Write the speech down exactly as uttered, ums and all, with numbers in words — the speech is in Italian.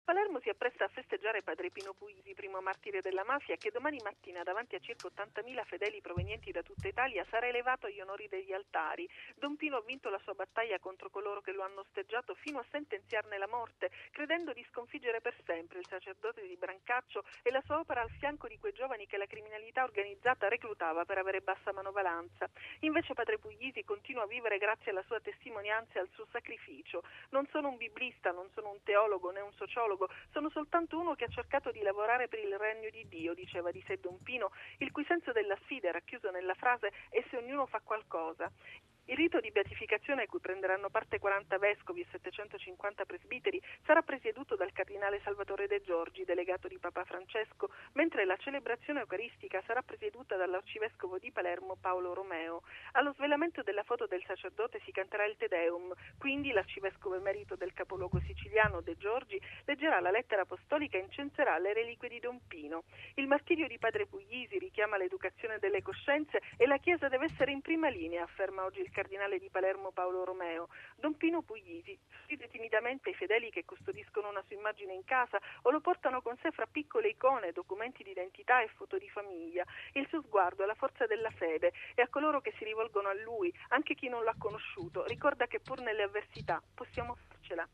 Palermo si appresta a festeggiare Padre Pino Puglisi, primo martire della mafia, che domani mattina davanti a circa ottantamila fedeli provenienti da tutta Italia sarà elevato agli onori degli altari. Don Pino ha vinto la sua battaglia contro coloro che lo hanno osteggiato fino a sentenziarne la morte, credendo di sconfiggere per sempre il sacerdote di Brancaccio e la sua opera al fianco di quei giovani che la criminalità organizzata reclutava per avere bassa manovalanza. Invece Padre Puglisi continua a vivere grazie alla sua testimonianza e al suo sacrificio. Non sono un biblista, non sono un teologo né un sociologo, sono soltanto uno che ha cercato di lavorare per il regno di Dio, diceva di sé Don Pino, il cui senso della sfida è racchiuso nella frase «e se ognuno fa qualcosa». Il rito di beatificazione, a cui prenderanno parte quaranta vescovi e settecentocinquanta presbiteri, sarà presieduto dal cardinale Salvatore De Giorgi, delegato di Papa Francesco, mentre la celebrazione eucaristica sarà presieduta dall'arcivescovo di Palermo Paolo Romeo. Allo svelamento della foto del sacerdote si canterà il Te Deum, quindi l'arcivescovo emerito del capoluogo siciliano De Giorgi leggerà la lettera apostolica e incensierà le reliquie di Don Pino. Il martirio di Padre Puglisi richiama l'educazione delle coscienze e la Chiesa deve essere in prima linea, afferma oggi il cardinale di Palermo Paolo Romeo. Don Pino Puglisi sorride timidamente ai fedeli che custodiscono una sua immagine in casa o lo portano con sé fra piccole icone, documenti di identità e foto di famiglia. Il suo sguardo è la forza della fede e a coloro che si rivolgono a lui, anche chi non l'ha conosciuto, ricorda che pur nelle avversità possiamo farcela.